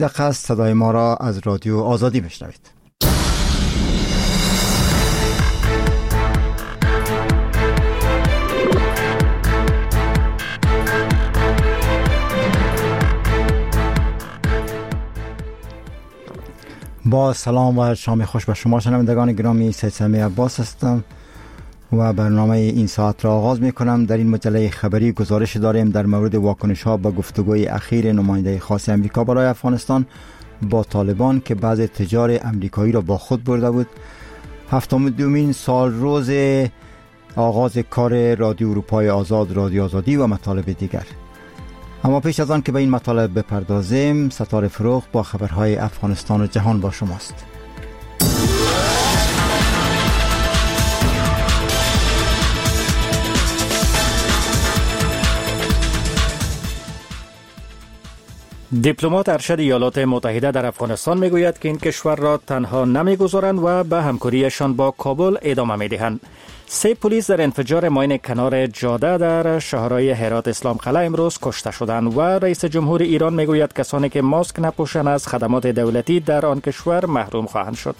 دقیقاً صدای ما را از رادیو آزادی میشنوید. با سلام و شام خوش به شما شنوندگان گرامی، سید سمیع عباس هستم و برنامه این ساعت را آغاز می کنم. در این مجله خبری گزارش داریم در مورد واکنش ها به گفتگوی اخیر نماینده خاص امریکا برای افغانستان با طالبان که بعض تجار امریکایی را با خود برده بود. 72مین سال روز آغاز کار رادیو اروپای آزاد، رادیو آزادی و مطالب دیگر. اما پیش از آن که به این مطالب بپردازیم، ستاره فروغ با خبرهای افغانستان و جهان با شماست. دیپلمات ارشد ایالات متحده در افغانستان میگوید که این کشور را تنها نمیگذارند و به همکاریشان با کابل ادامه میدهند. 3 پلیس در انفجار ماین کنار جاده در شهرهای هرات اسلام قلعه امروز کشته شدند و رئیس جمهور ایران میگوید کسانی که ماسک نپوشند از خدمات دولتی در آن کشور محروم خواهند شد.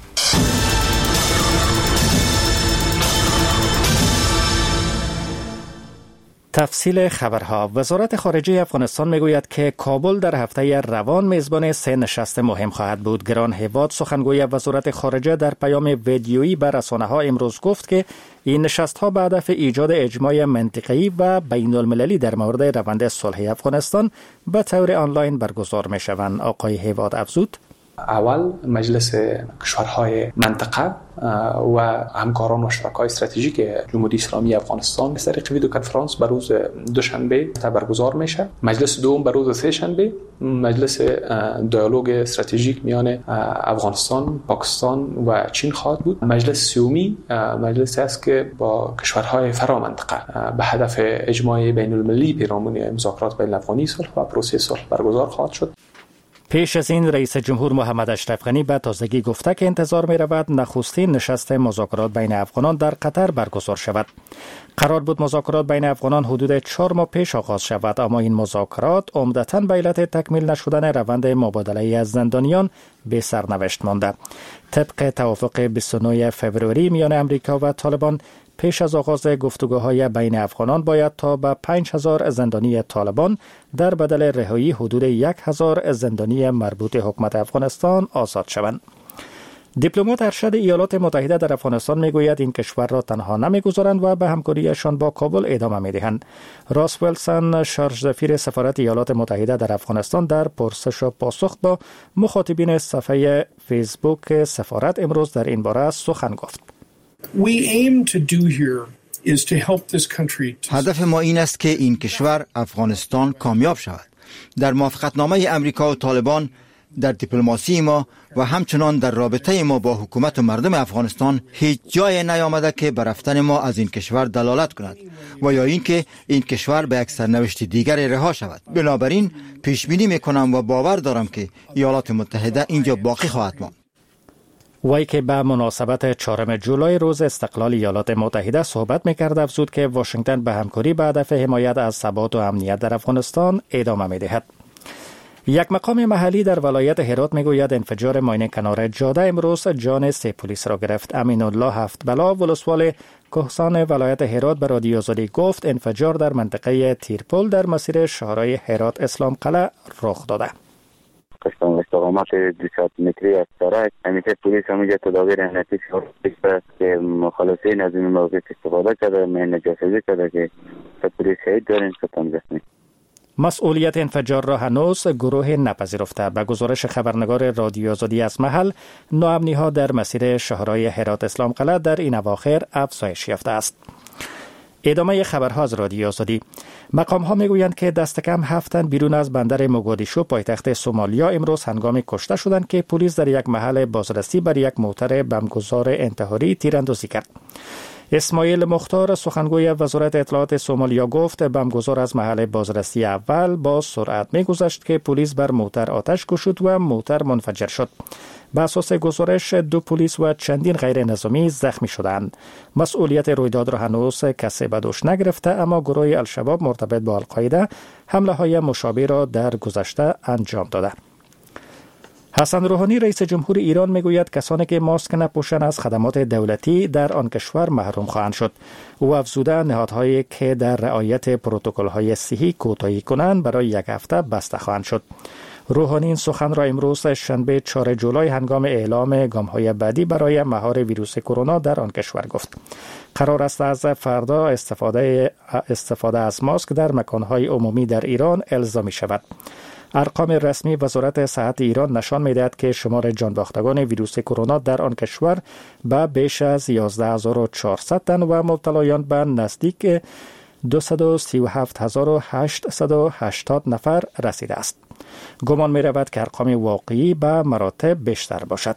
تفصیل خبرها. وزارت خارجه افغانستان میگوید که کابل در هفته روان میزبان 3 نشست مهم خواهد بود. گران هیواد سخنگوی وزارت خارجه در پیام ویدیویی بر رسانه‌ها امروز گفت که این نشست‌ها به هدف ایجاد اجماع منطقه‌ای و بین‌المللی در مورد روند صلح افغانستان به طور آنلاین برگزار می‌شوند. آقای هیواد افزود: اول مجلس کشورهای منطقه و همکاران و شرکای استراتژیک جمهوری اسلامی افغانستان از طریق ویدیو کنفرانس به روز دوشنبه برگزار میشه. مجلس دوم به روز سه‌شنبه مجلس دیالوگ استراتژیک میان افغانستان، پاکستان و چین خواهد بود. مجلس سومی مجلسی است که با کشورهای فرامنطقه به هدف اجماع بین‌المللی پیرامون مذاکرات بین افغانی صلح و پروسه صلح برگزار خواهد شد. پیش از این رئیس جمهور محمد اشرف غنی به تازگی گفته که انتظار می رود نخستین نشست مذاکرات بین افغانان در قطر برگزار شود. قرار بود مذاکرات بین افغانان حدود 4 ماه پیش آغاز شود، اما این مذاکرات عمدتاً به علت تکمیل نشدن روند مبادله از زندانیان به سرنوشت مانده. طبق توافق 29 فوریه میان امریکا و طالبان، پیش از آغاز گفتگوهای بین افغانان باید تا به 5000 زندانی طالبان در بدل رهایی حدود 1000 زندانی مربوط حکومت افغانستان آزاد شوند. دیپلمات ارشد ایالات متحده در افغانستان میگوید این کشور را تنها نمیگذارند و به همکاریشان با کابل ادامه میدهند. راس ویلسون، شارژ سفیر سفارت ایالات متحده در افغانستان، در پرسش و پاسخ با مخاطبین صفحه فیسبوک سفارت امروز در این باره سخن گفت. هدف ما این است که این کشور افغانستان کامیاب شود. در موافقتنامه امریکا و طالبان، در دیپلماسی ما و همچنان در رابطه ما با حکومت و مردم افغانستان هیچ جای نیامده که به رفتن ما از این کشور دلالت کند و یا اینکه این کشور به یک سرنوشت دیگر رها شود. بنابراین پیش بینی میکنم و باور دارم که ایالات متحده اینجا باقی خواهد ماند. وی که به مناسبت 4 جولای روز استقلال ایالات متحده صحبت میکرد افزود که واشنگتن به همکاری به هدف حمایت از ثبات و امنیت در افغانستان ادامه میدهد. یک مقام محلی در ولایت هرات میگوید انفجار ماین کنار جاده امروز جان 3 پلیس را گرفت. امین الله هفت‌بلا، ولسوال کهسان ولایت هرات، به رادیو آزادی گفت انفجار در منطقه تیرپل در مسیر شهرهای هرات اسلام قلعه رخ داده. قسم استقامت 200 متری از سرک همیشه پلیس همونجا تدابیر احتیاطی شده که مخالفین از این موقع استفاده کرده، نجاسازی کرده که پلیس شهید داریم ستم زخمی. مسئولیت انفجار را هنوز گروه نپذیرفته. به گزارش خبرنگار رادیو آزادی از محل، ناامنی‌ها در مسیر شهرهای هرات اسلام قلعه در این اواخر افزایش یافته است. ادامه خبرها از رادیو آزادی. مقام‌ها میگویند که دست کم 7 تن بیرون از بندر موگادیشو پایتخت سومالیا امروز هنگامی کشته شدند که پلیس در یک محل بازرسی بر یک موتر بمبگذار انتحاری تیراندازی کرد. اسماعیل مختار، سخنگوی وزارت اطلاعات سومالیا، گفت بمبگذار از محل بازرسی اول با سرعت می‌گذشت که پلیس بر موتر آتش گشود و موتر منفجر شد. به اساس گزارش 2 پلیس و چندین غیر نظامی زخمی شدند. مسئولیت رویداد را هنوز کسی به دوش نگرفته، اما گروه الشباب مرتبط با القاعده حمله های مشابه را در گذشته انجام داده. حسن روحانی رئیس جمهور ایران میگوید کسانی که ماسک نپوشند از خدمات دولتی در آن کشور محروم خواهند شد. او افزوده نهادهایی که در رعایت پروتکل‌های صحی کوتاهی کنند برای یک هفته بسته خواهند شد. روحانی این سخن را امروز شنبه 4 جولای هنگام اعلام گام‌های بعدی برای مهار ویروس کرونا در آن کشور گفت. قرار است از فردا استفاده از ماسک در مکان‌های عمومی در ایران الزامی شود. ارقام رسمی وزارت صحت ایران نشان می‌دهد که شمار جانباختگان ویروس کرونا در آن کشور به بیش از 11400 تن و مبتلایان به نزدیک 237880 نفر رسیده است. گمان می رود که ارقام واقعی به مراتب بیشتر باشد.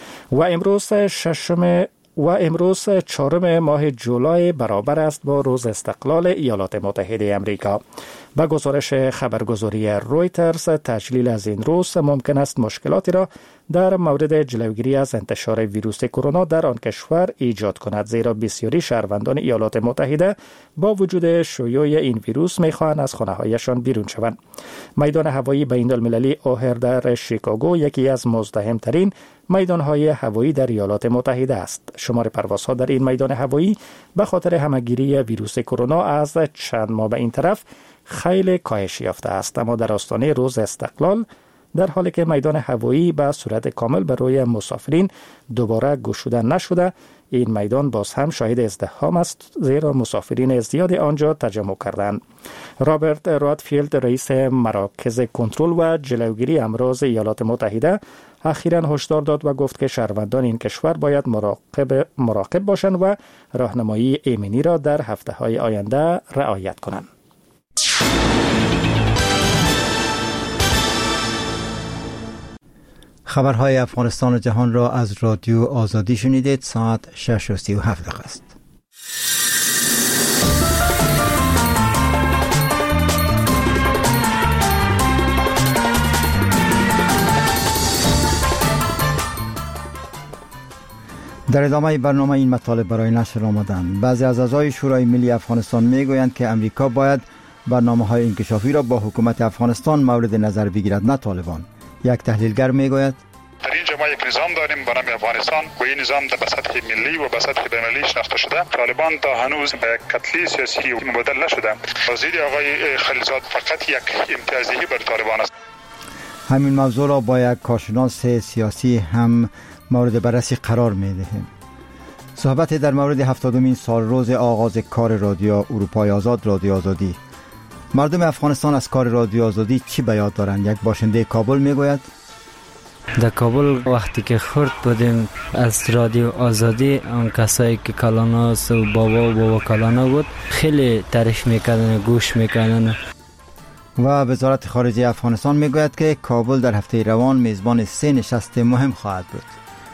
و امروز 4 ماه جولای برابر است با روز استقلال ایالات متحده آمریکا. با گزارش خبرگزاری رویترز تجلیل از این روز ممکن است مشکلاتی را در مورد جلوگیری از انتشار ویروس کرونا در آن کشور ایجاد کند، زیرا بسیاری شهروندان ایالات متحده با وجود شیوع این ویروس می‌خواهند از خانه‌هایشان بیرون شوند. میدان هوایی بین‌المللی اوهر در شیکاگو یکی از مزدحم‌ترین میدان‌های هوایی در ایالات متحده است. شمار پروازها در این میدان هوایی به خاطر همه‌گیری ویروس کرونا از چند ماه به این طرف خیلی کاهش یافته است، اما در آستانه روز استقلال در حالی که میدان هوایی به صورت کامل برای مسافرین دوباره گشوده نشده، این میدان باز هم شاهد ازدحام است، زیرا مسافرین زیادی آنجا تجمع کردند. رابرت رادفیلد رئیس مراکز کنترل و جلوگیری امراض ایالات متحده اخیراً هشدار داد و گفت که شهروندان این کشور باید مراقب باشند و راهنمایی ایمنی را در هفته‌های آینده رعایت کنند. خبرهای افغانستان و جهان را از رادیو آزادی شنیدید. ساعت 6:37 است. در ادامه برنامه این مطالب برای نشر آمدند. بعضی از اعضای شورای ملی افغانستان میگویند که امریکا باید برنامه‌های انکشافی را با حکومت افغانستان مورد نظر بگیرد، نه طالبان. یک تحلیلگر میگوید در اینجا ما یک نظام داریم به نام افغانستان و این نظام به سطح ملی و به سطح بین‌المللی شناخته شده. طالبان تا هنوز به کتلی سیاسی مبادله نشده. وزیر آقای خلیلزاد فقط یک امتیازدهی بر طالبان است. همین موضوع را با یک کارشناس سیاسی هم مورد بررسی قرار می‌دهیم. صحبت در مورد 70مین سالروز آغاز کار رادیو اروپای آزاد، رادیو آزادی. مردم افغانستان از کار رادیو آزادی چی به یاد دارند؟ یک باشنده کابل میگوید در کابل وقتی که خرد بودیم از رادیو آزادی، اون کسایی که کلاناس و بابا کلانا بود خیلی تعریف میکردن، گوش میکردن. و وزارت خارجه افغانستان میگوید که کابل در هفته روان میزبان 3 نشست مهم خواهد بود.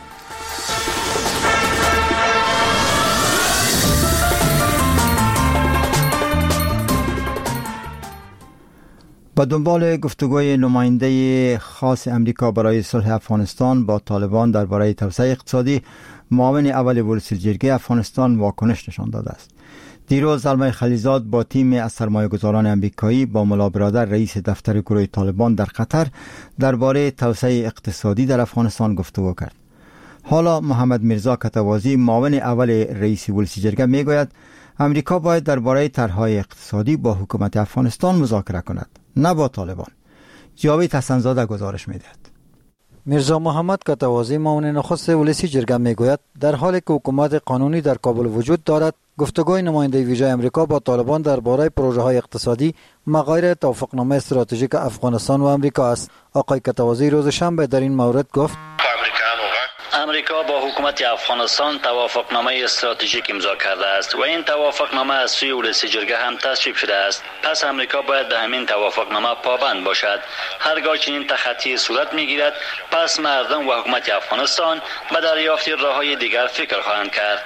با دنبال گفتگوی نماینده خاص امریکا برای صلح افغانستان با طالبان درباره توسعه اقتصادی، معاون اول ولسی جرگه افغانستان واکنش نشان داده است. دیروز زلمه خلیلزاد با تیم از سرمایه‌گذاران امریکایی با ملا برادر رئیس دفتر گروه طالبان در قطر درباره توسعه اقتصادی در افغانستان گفتگو کرد. حالا محمد میرزا کتوازی معاون اول رئیس ولسی جرگه میگوید امریکا باید درباره طرح‌های اقتصادی با حکومت افغانستان مذاکره کند، نه با طالبان. جاوید حسن‌زاده گزارش می‌دهد. میرزا محمد کتوازی معاون نخست ولسی جرگه میگوید در حالی که حکومت قانونی در کابل وجود دارد، گفتگوی نماینده ویژه امریکا با طالبان درباره پروژه‌های اقتصادی مغایر توافقنامه استراتژیک افغانستان و امریکا است. آقای کتوازی روز شنبه در این مورد گفت امریکا با حکومت افغانستان توافقنامه استراتژیک امضا کرده است و این توافقنامه از سوی ولسی جرگه هم تصویب شده است. پس امریکا باید به همین توافقنامه پابند باشد. هرگاه چنین تخطی صورت میگیرد، پس مردم و حکومت افغانستان به دریافت راههای دیگر فکر خواهند کرد.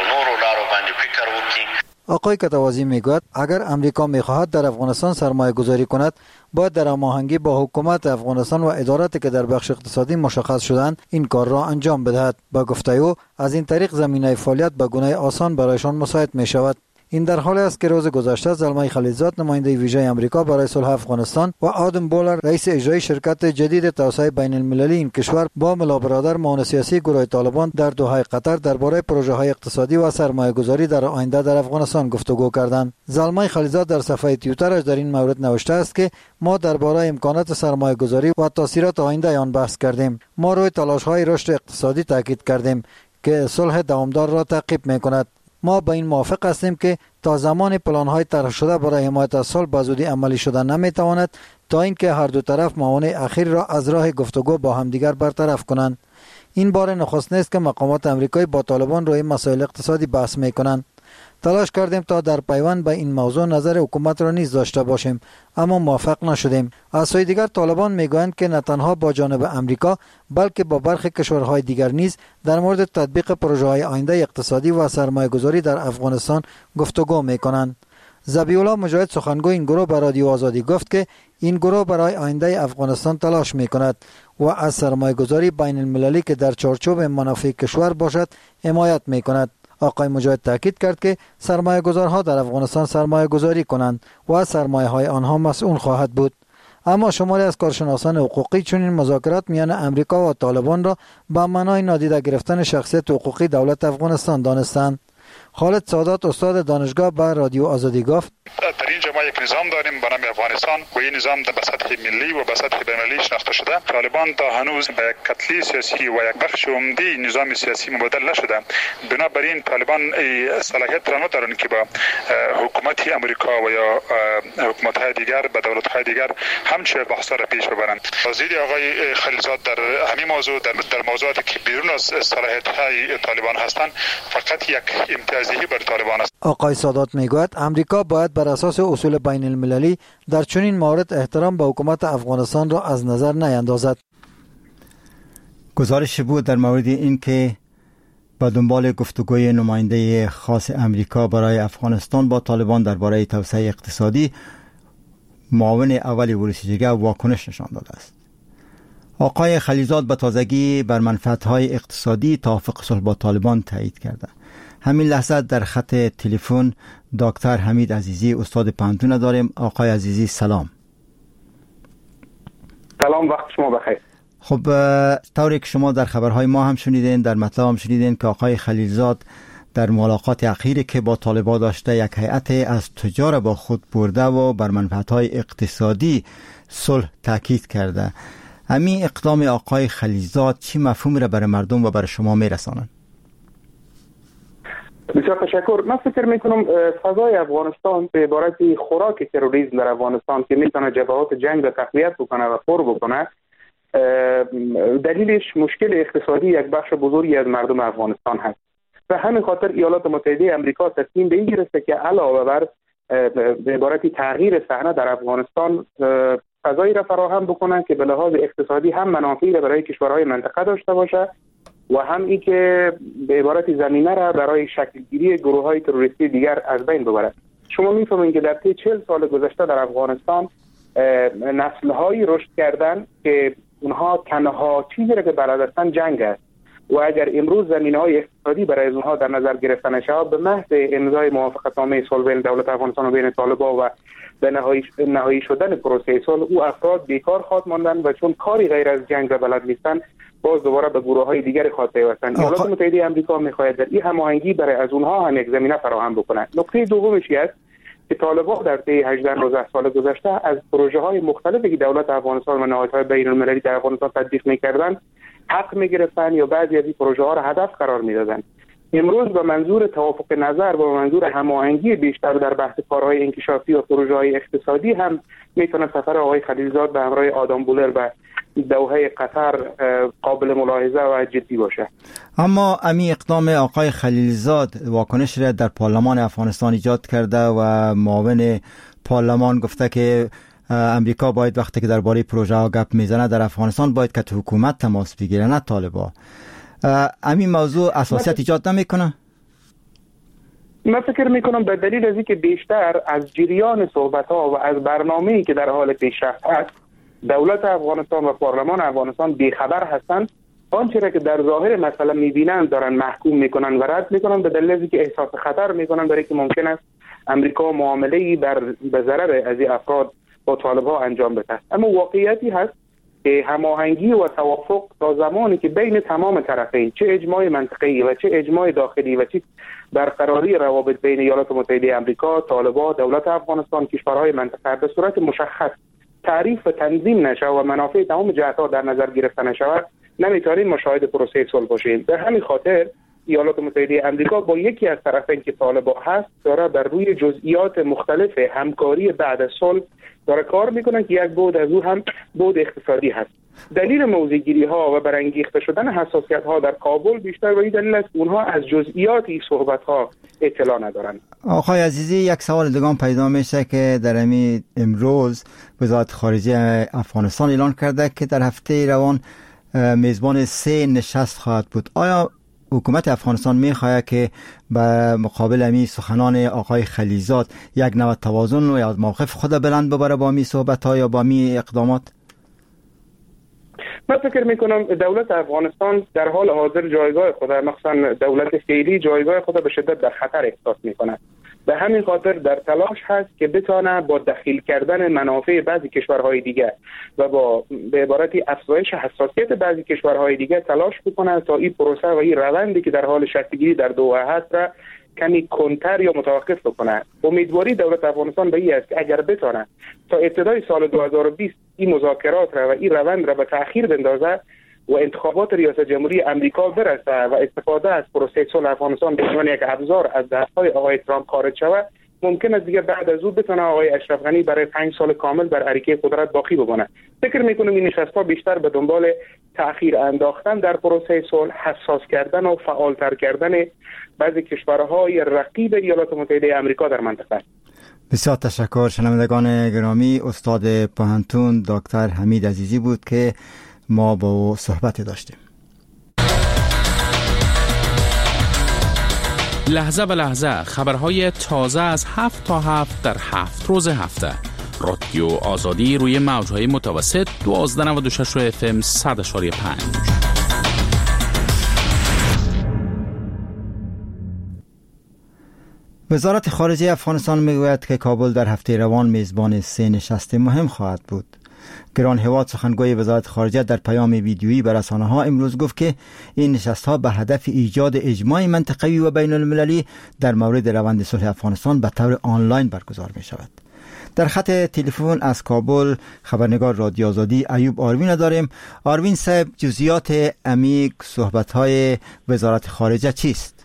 آقای کتوازی میگوید اگر امریکا میخواهد در افغانستان سرمایه گذاری کند، باید در هماهنگی با حکومت افغانستان و اداراتی که در بخش اقتصادی مشخص شدند این کار را انجام بدهد. با گفته او از این طریق زمینه فعالیت به گونه آسان برایشان مساعد می شود. این در حالی است که روز گذشته زلمه خلیلزاد نماینده ویژه آمریکا برای صلح افغانستان و آدم بولر رئیس اجرایی شرکت جدید توسعه بین المللی این کشور با ملا برادر معاون سیاسی گروه طالبان در دوحه قطر درباره پروژه‌های اقتصادی و سرمایه‌گذاری در آینده در افغانستان گفتگو کردند. زلمه خلیلزاد در صفحه توییترش در این مورد نوشته است که ما درباره امکانات سرمایه‌گذاری و تاثیرات آینده آن بحث کردیم. ما روی تلاش‌های رشد اقتصادی تاکید کردیم که صلح دوامدار را تعقیب می‌کند. ما با این موافق هستیم که تا زمان پلان‌های طرح شده برای حمایت از صلح به زودی عملی شدن نمی‌تواند تا اینکه هر دو طرف موانع اخیر را از راه گفتگو با همدیگر برطرف کنند. این بار نخست نیست که مقامات آمریکایی با طالبان روی مسائل اقتصادی بحث می‌کنند. تلاش کردیم تا در پیوند به این موضوع نظر حکومت را نیز داشته باشیم اما موفق نشدیم. از سوی دیگر طالبان میگویند که نه تنها با جانب آمریکا بلکه با برخی کشورهای دیگر نیز در مورد تطبیق پروژه‌های آینده اقتصادی و سرمایه‌گذاری در افغانستان گفتگو میکنند. ذبیح الله مجاهد سخنگوی این گروه به رادیو آزادی گفت که این گروه برای آینده افغانستان تلاش میکند و از سرمایه‌گذاری بین المللی که در چارچوب منافع کشور باشد حمایت میکند. آقای مجاهد تاکید کرد که سرمایه‌گذارها در افغانستان سرمایه‌گذاری کنند و سرمایه‌های آنها مسئول خواهد بود. اما شماری از کارشناسان حقوقی چنین مذاکرات میان امریکا و طالبان را به معنای نادیده گرفتن شخصیت حقوقی دولت افغانستان دانستند. خالد سادات استاد دانشگاه به رادیو آزادی گفت در اینجا ما یک نظام داریم به نام افغانستان و این نظام به سطح ملی و به سطح بین‌المللی شناخته شده. طالبان تا هنوز به کتلی سیاسی و یک بخش عمده نظام سیاسی مبادله نشده. بنابراین طالبان صلاحیت را ندارند که با حکومت امریکا و یا حکومت‌های دیگر به دولت‌های دیگر همچه بحث‌ها را پیش ببرند. وزیر آقای خلیلزاد در همین موضوع در موضوعاتی که بیرون از صلاحیت‌های طالبان هستند فقط یک امتیازدهی بر طالبان است. آقای سادات میگوید امریکا باید بر اساس اصول بین المللی در چنین مورد احترام به حکومت افغانستان را از نظر نیندازد. گزارش بود در مورد این که با دنبال گفتگوی نماینده خاص امریکا برای افغانستان با طالبان درباره توسعه اقتصادی معاون اول ورودیه واکنش نشان داده است. آقای خلیلزاد به تازگی بر منفعت‌های اقتصادی توافق صلح با طالبان تایید کرده. همین لحظه در خط تلفن دکتر حمید عزیزی استاد پانتون داریم. آقای عزیزی سلام. سلام، وقت شما بخیر. خب طوری که شما در خبرهای ما هم شنیدین، در مطلب هم شنیدین که آقای خلیلزاد در ملاقات اخیری که با طالبان داشته یک هیئت از تجار با خود برده و بر منفعت‌های اقتصادی صلح تاکید کرده. همین اقدام آقای خلیلزاد چی مفهومی را برای مردم و برای شما میرساند؟ بسیار تشکر. من فکر میکنم فضای افغانستان به عبارت خوراک تروریسم در افغانستان که میتونه جبهات جنگ را تقویت بکنه و پر بکنه، دلیلش مشکل اقتصادی یک بخش بزرگی از مردم افغانستان هست و همین خاطر ایالات متحده آمریکا تصمیم به این گرفته که علاوه بر به عبارت تغییر صحنه در افغانستان فضایی را فراهم بکنن که به لحاظ اقتصادی هم منافعی را برای کشورهای منطقه داشته باشه و هم این که به عبارت زمینه را برای شکلگیری گروه‌های تروریستی دیگر از بین ببرد. شما می‌فهمید که در طی 40 سال گذشته در افغانستان نسل‌هایی رشد کردند که اونها تنها چیزی را که بلد هستند جنگ است و اگر امروز زمینه‌های اقتصادی برای اونها در نظر گرفته نشه به محض امضای موافقتنامه صلح بین دولت افغانستان و بین طالبان و به نهایی شدن پروسه صلح او افراد بیکار خواهد ماندن و چون کاری غیر از جنگ را بلد نیستند باز دوباره به گروه‌های دیگر خواهد پیوستند. ایالات متحده آمریکا می‌خواهد در این هماهنگی برای از اونها هم یک زمینه فراهم بکنند. نکته دومش است که طالبان در طی 18 سال گذشته از پروژه‌های مختلفی که دولت افغانستان و نهادهای بین‌المللی در افغانستان تطبیق می‌کردند حق می‌گرفتند یا بعضی از این پروژه‌ها را هدف قرار می‌دادند. امروز به منظور توافق نظر و به منظور هماهنگی بیشتر در بحث کارهای انکشافی و پروژه‌های اقتصادی هم میتونه سفر آقای خلیلزاد به همراه آدم بولر به دوحه قطر قابل ملاحظه و جدی باشه. اما امی اقدام آقای خلیلزاد واکنش را در پارلمان افغانستان ایجاد کرده و معاون پارلمان گفته که امریکا باید وقتی که درباره پروژه ها گپ میزنه در افغانستان باید که تو حکومت تماس بگیره نه طالبان. همین موضوع اساسیت ایجاد نمیکنه؟ من فکر میکنم به دلیل از اینکه بیشتر از جریان صحبت ها و از برنامه‌ای که در حال پیشرفت است دولت افغانستان و پارلمان افغانستان بیخبر هستند. آنچه را که در ظاهر مثلا میبینند دارن محکوم میکنن و رد میکنن به دلیل از اینکه احساس خطر میکنن برای که ممکن است امریکا معامله‌ای به ضرر از این افراد با طالب‌ها انجام بده. اما واقعیتی هست که هماهنگی و توافق تا زمانی که بین تمام طرفین، چه اجماع منطقه‌ای و چه اجماع داخلی و چه برقراری روابط بین ایالات متحده آمریکا، طالبان، دولت افغانستان، کشورهای منطقه به صورت مشخص تعریف و تنظیم نشه و منافع تمام جهت‌ها در نظر گرفته نشود، نمیتونیم مشاهد پروسه صلح باشیم. به همین خاطر ایالات متحده آمریکا با یکی از طرفین که طالبان هست داره بر روی جزئیات مختلف همکاری بعد از صلح داره کار میکنه که یک بود از او هم بود اقتصادی هست. دلیل موضع‌گیری ها و برانگیخته شدن حساسیت ها در کابل بیشتر به این دلیل است که اونها از جزئیات این صحبت ها اطلاع ندارند. آقای عزیزی، یک سوال دیگه پیدا میشه که در امروز وزارت خارجه افغانستان اعلان کرده که در هفته روان میزبان 3 نشست خواهد بود. آیا حکومت افغانستان میخواهد که به مقابل امی سخنان آقای خلیزاد یک نوع توازن و یا موقف خود بلند ببره با می صحبت ها یا با می اقدامات؟ من فکر میکنم دولت افغانستان در حال حاضر جایگاه خود، مخصوصا دولت فعلی جایگاه خود به شدت در خطر احساس میکنه. به همین خاطر در تلاش هست که بتونه با دخیل کردن منافع بعضی کشورهای دیگه و با به عبارتی افزایش حساسیت بعضی کشورهای دیگه تلاش بکنه تا این پروسه و این روندی که در حال شکل‌گیری در دوحه هست را کمی کنتر یا متوقف بکنه. امیدواری دولت افغانستان به این است که اگر بتونه تا ابتدای سال 2020 این مذاکرات را و این روند را به تأخیر بندازه و انتخابات ریاست جمهوری امریکا برسه و استفاده از پروسه صلح افغانستان به عنوان یک ابزار از دست‌های آقای ترامپ خارج شود، ممکن است دیگه بعد از او بتونه آقای اشرف غنی برای 5 سال کامل بر عریکه قدرت باقی بمانه. فکر میکنم این نشست‌ها بیشتر به دنبال تأخیر انداختن در پروسه صلح، حساس کردن و فعالتر کردن بعضی کشورهای رقیب ایالات متحده آمریکا در منطقه. بسیار تشکر. شنوندگان گرامی، استاد پوهنتون دکتر حمید عزیزی بود که ما با او صحبت داشتیم. لحظه به لحظه خبرهای تازه از 7 تا 7 در 7 روز هفته. رادیو آزادی روی موجهای متوسط 1296 FM 100.5. وزارت خارجه افغانستان میگوید که کابل در هفته روان میزبان 3 نشست مهم خواهد بود. گران هواد سخنگوی وزارت خارجه در پیام ویدیویی به رسانه‌ها امروز گفت که این نشست‌ها به هدف ایجاد اجماع منطقوی و بین المللی در مورد روند صلح افغانستان به طور آنلاین برگزار می شود. در خط تلفن از کابل خبرنگار رادیو آزادی ایوب آروین داریم. آروین صاحب، جزئیات عمیق صحبت‌های وزارت خارجه چیست؟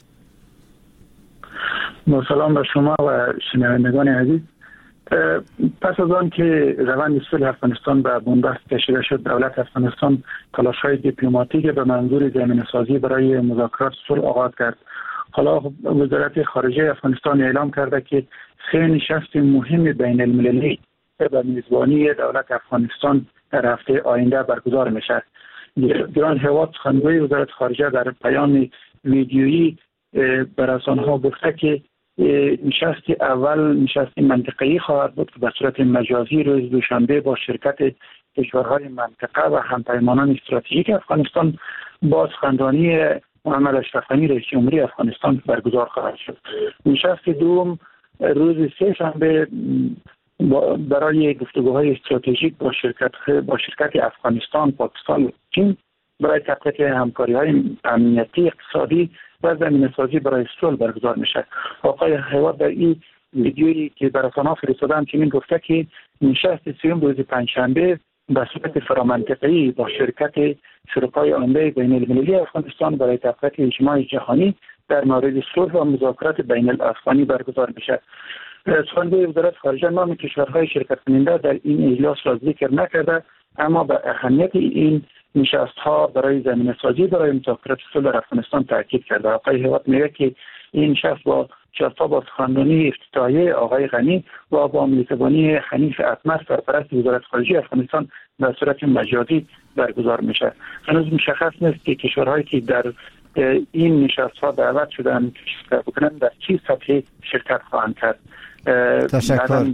با سلام به شما و شنوندگان عزیز. پس از آن که روند صلح افغانستان به بنبست کشیده شد، دولت افغانستان تلاش‌های دیپلماتیک به منظور زمینه‌سازی برای مذاکرات صلح آغاز کرد. حالا وزارت خارجه افغانستان اعلام کرده که 3 نشست مهم بین المللی به میزبانی دولت افغانستان در هفته آینده برگزار می‌شود. گران هواد سخنگوی وزارت خارجه در پیام ویدیویی به رسانه‌ها گفته که نشست اول نشست منطقه‌ای خواهد بود که به صورت مجازی روز دوشنبه با شرکت کشورهای منطقه و همپیمانان استراتژیک افغانستان با سخنرانی محمد اشرف غنی رئیس جمهوری افغانستان برگزار خواهد شد. نشست دوم روز سه شنبه برای گفتگوهای استراتژیک با شرکت افغانستان، پاکستان و چین برای تقویت همکاری‌های امنیتی، اقتصادی و زمینه‌سازی برای صلح برگزار میشه. آقای هواد در این ویدیویی که به رسانه‌ها فرستادن چنین گفته که نشست سوم روز پنجشنبه به صورت فرامنطقه‌ای با شرکت شرکای عمده بین المللی افغانستان برای تقویت اجماع جهانی در مورد صلح و مذاکرات بین الافغانی برگزار میشه. سخنگوی وزارت خارجه نام کشورهای شرکت کننده در این اجلاس را ذکر نکرده، اما به اهمیت این نشست‌ها برای زمینه‌سازی برای مذاکرات صلح در افغانستان تاکید کرده. آقای هواد میگه که این نشست با سخنرانی افتتاحیه آقای غنی و با میزبانی حنیف اطمس سرپرست وزارت خارجه افغانستان به صورت مجازی برگزار میشه. هنوز مشخص نیست که کشورهایی که در این نشست‌ها دعوت شدن شرکت بکنن در چه سطحی شرکت خواهند کرد. تشکر.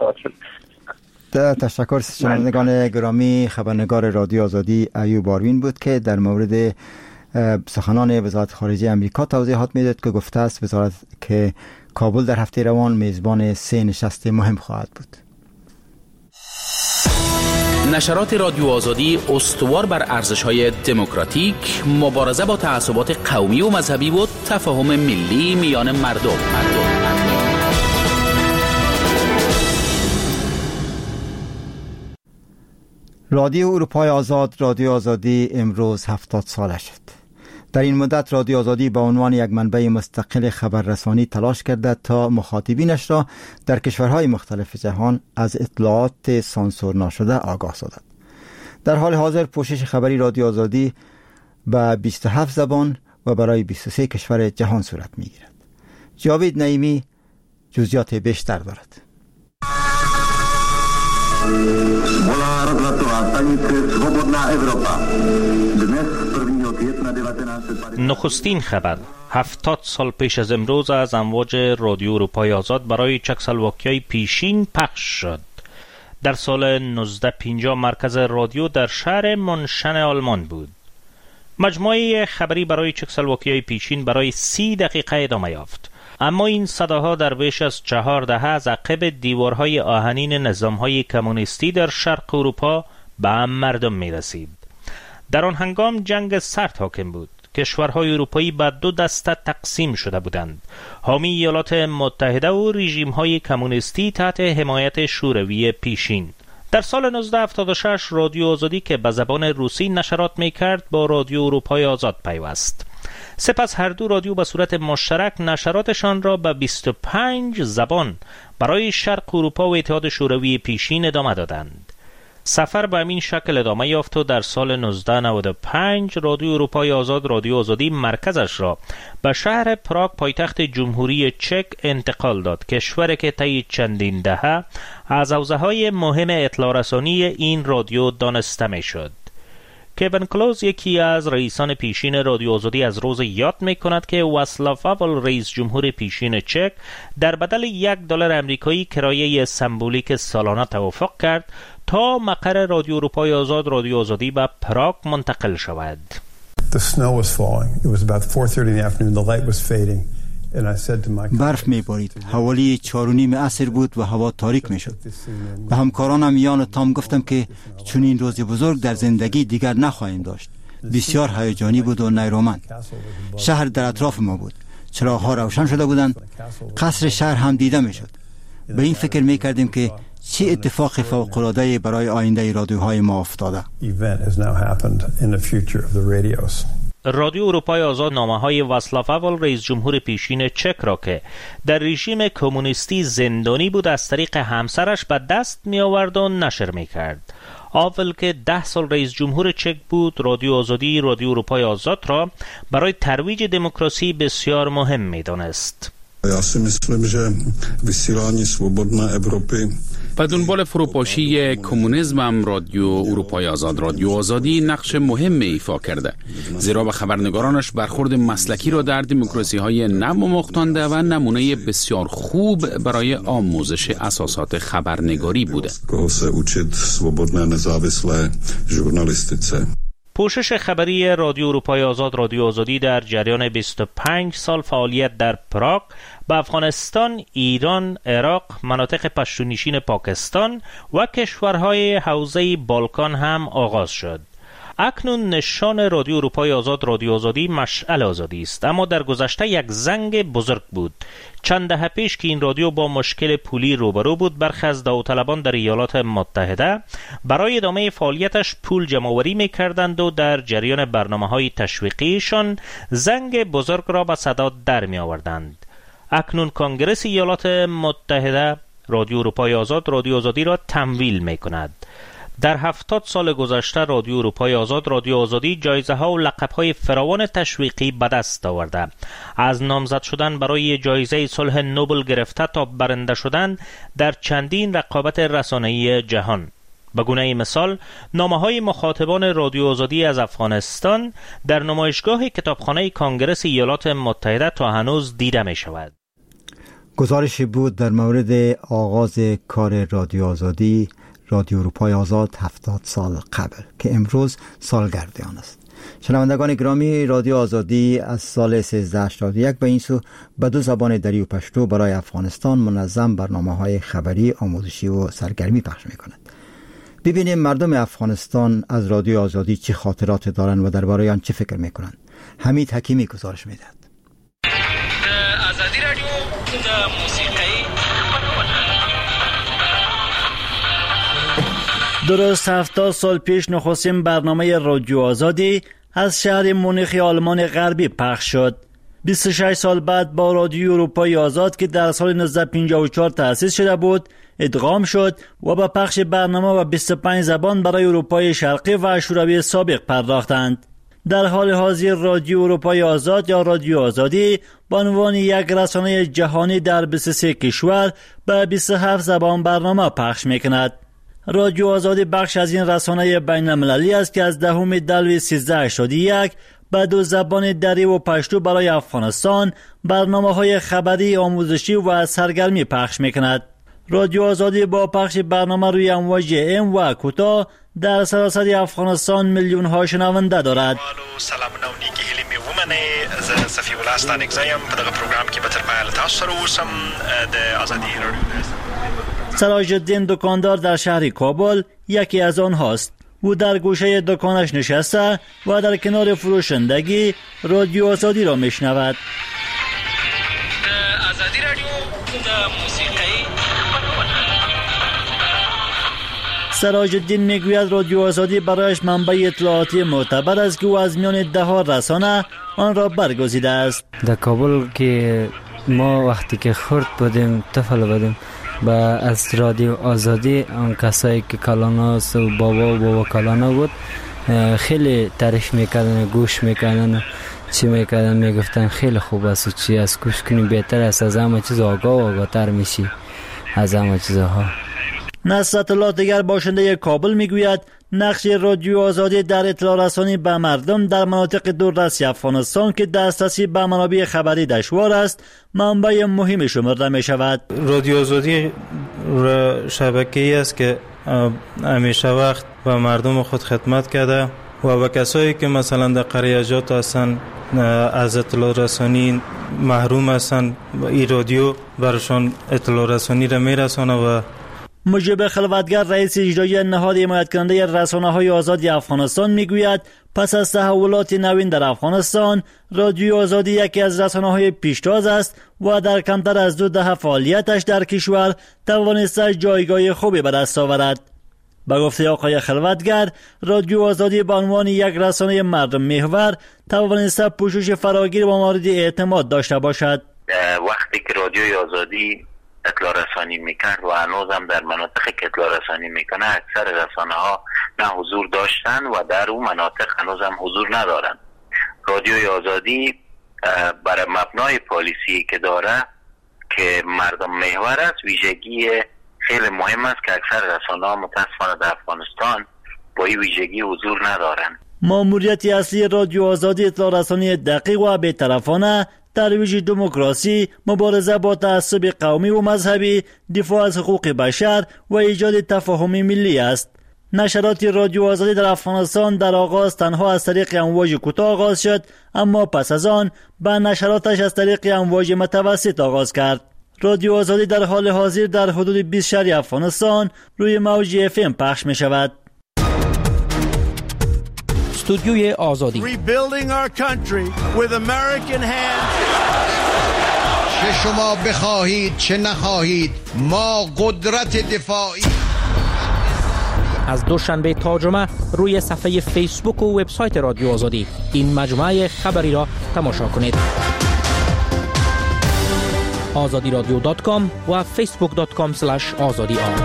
تشکر. شنوندگان گرامی، خبرنگار رادیو آزادی ایوب آروین بود که در مورد سخنان وزارت خارجه امریکا توضیحات میداد که گفته است وزارت که کابل در هفته روان میزبان 3 نشست مهم خواهد بود. نشرات رادیو آزادی استوار بر ارزش‌های دموکراتیک، مبارزه با تعصبات قومی و مذهبی و تفاهم ملی میان مردم. رادیو اروپای آزاد، رادیو آزادی امروز 70 ساله شد. در این مدت رادیو آزادی به عنوان یک منبع مستقل خبررسانی تلاش کرده تا مخاطبینش را در کشورهای مختلف جهان از اطلاعات سانسور نشده آگاه سازد. در حال حاضر پوشش خبری رادیو آزادی به 27 زبان و برای 23 کشور جهان صورت می‌گیرد. جاوید نعیمی جزئیات بیشتر دارد. نخستین خبر 70 سال پیش از امروز از امواج رادیو اروپای آزاد برای چکسلواکیای پیشین پخش شد. در سال 1950 مرکز رادیو در شهر منشن آلمان بود. مجموعه خبری برای چکسلواکیای پیشین برای 30 دقیقه ادامه یافت. اما این صداها در بیش از 4 دهه از عقب دیوارهای آهنین نظامهای کمونیستی در شرق اروپا به مردم می رسید. در آن هنگام جنگ سرد حاکم بود. کشورهای اروپایی به 2 دسته تقسیم شده بودند: حامی ایالات متحده و رژیم‌های کمونیستی تحت حمایت شوروی پیشین. در سال 1976 رادیو آزادی که به زبان روسی نشرات می‌کرد با رادیو اروپای آزاد پیوست. سپس هر دو رادیو به صورت مشترک نشراتشان را به 25 زبان برای شرق اروپا و اتحاد شوروی پیشین ادامه دادند. سفر به همین شکل ادامه یافت و در سال 1995 رادیو اروپای آزاد، رادیو آزادی، مرکزش را به شهر پراگ پایتخت جمهوری چک انتقال داد، کشوری که طی چندین دهه از حوزه‌های مهم اطلاع رسانی این رادیو دانسته می‌شد. کوین کلوز، یکی از رئیسان پیشین رادیو آزادی، از روز یاد می‌کند که واصلاو هاول، رئیس جمهور پیشین چک، در بدل $1 امریکایی کرایه سمبولیک سالانه توافق کرد تا مقر رادیو اروپای آزاد، رادیو آزادی به پراگ منتقل شود. برف می‌بارید. حوالی 4:30 عصر بود و هوا تاریک می‌شد. به همکارانم یان و تام گفتم که چون این روز بزرگ در زندگی دیگر نخواهیم داشت. بسیار هیجانی بود و نیرومند. شهر در اطراف ما بود. چراغ‌ها روشن شده بودند. قصر شهر هم دیده می‌شد. به این فکر می‌کردیم که چه اتفاق فوق‌العاده‌ای برای آینده رادیوهای ما افتاده. رادیو اروپای آزاد نامه‌های واصلاو هاول، رئیس جمهور پیشین چک را که در رژیم کمونیستی زندانی بود از طریق همسرش به دست می‌آورد و نشر می‌کرد. هاول که 10 سال رئیس جمهور چک بود، رادیو آزادی، رادیو اروپای آزاد را برای ترویج دموکراسی بسیار مهم می‌دانست. Já si myslím, že vysílání svobodné Evropy و دنبال فروپاشی کمونیسم هم رادیو اروپای آزاد، رادیو آزادی نقش مهم ایفا کرده، زیرا به خبرنگارانش برخورد مسلکی را در دموکراسی‌های نو مختانده و نمونه بسیار خوب برای آموزش اساسات خبرنگاری بوده. پوشش خبری رادیو اروپای آزاد، رادیو آزادی در جریان 25 سال فعالیت در پراگ به افغانستان، ایران، عراق، مناطق پشتونشین پاکستان و کشورهای حوزه بالکان هم آغاز شد. اکنون نشان رادیو اروپای آزاد، رادیو آزادی مشعل آزادی است، اما در گذشته یک زنگ بزرگ بود. چند دهه پیش که این رادیو با مشکل پولی روبرو بود، برخی از داوطلبان در ایالات متحده برای ادامه فعالیتش پول جمع‌آوری می‌کردند و در جریان برنامه‌های تشویقیشان زنگ بزرگ را به صدا در می‌آوردند. اکنون کنگره ایالات متحده رادیو اروپای آزاد، رادیو آزادی را تمویل می‌کند. در 70 سال گذشته رادیو اروپای آزاد، رادیو آزادی جایزه‌ها و لقب‌های فراوان تشویقی به دست آورده. از نامزد شدن برای جایزه صلح نوبل گرفته تا برنده شدن در چندین رقابت رسانه‌ای جهان. به گونه مثال، نامه‌های مخاطبان رادیو آزادی از افغانستان در نمایشگاه کتابخانه کنگره ایالات متحده تا هنوز دیده می‌شود. گزارشی بود در مورد آغاز کار رادیو آزادی، رادیو اروپای آزاد 70 سال قبل که امروز سالگرد آن است. شنوندگان گرامی، رادیو آزادی از سال 1381 به این سو به 2 زبان دری و پشتو برای افغانستان منظم برنامه‌های خبری، آموزشی و سرگرمی پخش می‌کند. ببینیم مردم افغانستان از رادیو آزادی چه خاطرات دارند و درباره آن چه فکر می‌کنند. حمید حکیمی گزارش می‌دهد. آزادی رادیو د موسیقی درست 70 سال پیش نخستین برنامه رادیو آزادی از شهر مونیخ آلمان غربی پخش شد. 26 سال بعد با رادیو اروپای آزاد که در سال 1954 تأسیس شده بود ادغام شد و به پخش برنامه و 25 زبان برای اروپای شرقی و شوروی سابق پرداختند. در حال حاضر رادیو اروپای آزاد یا رادیو آزادی به عنوان یک رسانه جهانی در 23 کشور به 27 زبان برنامه پخش می‌کند. رادیو آزادی بخش از این رسانه بین المللی است که از 10 دلو 1381 به 2 زبان دری و پشتو برای افغانستان برنامه‌های خبری، آموزشی و سرگرمی پخش می‌کند. رادیو آزادی با پخش برنامه روی امواج ام و کوتاه در سراسر افغانستان میلیون‌ها شنونده دارد. سلام نو نیکی هیلی می ومنه ز صفی ولستان اگزایم په دغه پروګرام کې به تر پایه تاسو سره اوسم د آزادی رادیو. سراج الدین دکاندار در شهر کابل یکی از آنهاست. او در گوشه دکانش نشسته و در کنار فروشندگی رادیو آزادی را میشنود. آزادی رادیو د موسیقی. سراج الدین میگوید رادیو آزادی برایش منبع اطلاعاتی معتبر است که او از میان 10 رسانه آن را برگزیده است. در کابل که ما وقتی که خرد بودیم، طفل بودیم، با از رادیو آزادی آن کسایی که کلاناس و بابا کلانا بود خیلی تعریف میکردن، گوش میکردن، چی میکردن، میگفتن خیلی خوب است، چی از گوش کنی بهتر است، از همه چیز آگاه‌تر میشی از همه چیزها. نصرت الله دیگر باشنده کابل میگوید نقش رادیو آزادی در اطلاع رسانی به مردم در مناطق دوردست افغانستان که دسترسی به منابع خبری دشوار است منبع مهمی شمرده می شود. رادیو آزادی شبکه‌ای است که همیشه وقت به مردم خود خدمت کرده و به کسایی که مثلا در قریه‌جات هستند از اطلاع رسانی محروم هستند این رادیو برشان اطلاع رسانی را میرسانه. و مجیب خلوتگر رئیس اجرایی نهاد حمایت کننده رسانه‌های آزادی افغانستان میگوید پس از تحولات نوین در افغانستان رادیو آزادی یکی از رسانه‌های پیشتاز است و در کمتر از 2 دهه فعالیتش در کشور توانسته جایگاه خوبی به دست آورد. به گفته آقای خلوتگر رادیو آزادی به عنوان یک رسانه مردم محور توانسته پوشش فراگیر و مورد اعتماد داشته باشد. وقتی که رادیوی آزادی اطلاع رسانی میکرد و هنوز هم در مناطق که اطلاع رسانی میکنه اکثر رسانه ها نه حضور داشتن و در اون مناطق هنوز هم حضور ندارن. رادیوی آزادی برای مبنای پالیسی که داره که مردم محور است ویژگی خیلی مهم است که اکثر رسانه ها متاسفانه در افغانستان با این ویژگی حضور ندارن. ماموریت اصلی رادیو آزادی اطلاع رسانی دقیق و بی‌طرفانه، ترویج دموکراسی، مبارزه با تعصب قومی و مذهبی، دفاع از حقوق بشر و ایجاد تفاهم ملی است. نشرات رادیو آزادی در افغانستان در آغاز تنها از طریق امواج کوتاه آغاز شد، اما پس از آن به نشراتش از طریق امواج متوسط آغاز کرد. رادیو آزادی در حال حاضر در حدود 20 شهر افغانستان روی موج FM پخش می شود. استودیوی آزادی Rebuilding our country with American hands. چه شما بخواهید چه نخواهید ما قدرت دفاعی. از دوشنبه تا جمعه روی صفحه فیسبوک و وبسایت رادیو آزادی این مجموعه خبری را تماشا کنید. azadiradio.com و facebook.com/azadi.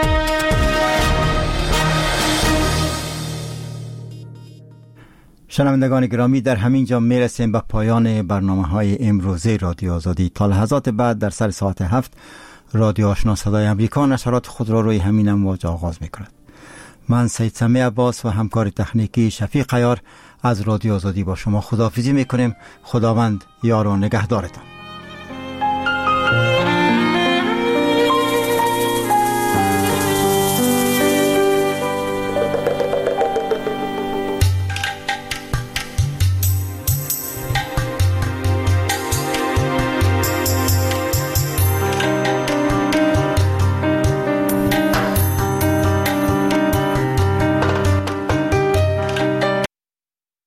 شنوندگان گرامی، در همین جا میرسیم به پایان برنامه‌های امروزه رادیو آزادی. تا لحظات بعد در سر ساعت 7 رادیو آشنا صدای امریکا نشرات خود را روی همین امواج آغاز می‌کند. من سید سمیع عباس و همکار تکنیکی شفیق عیار از رادیو آزادی با شما خداحافظی می‌کنیم. خداوند یار و نگهدارتان.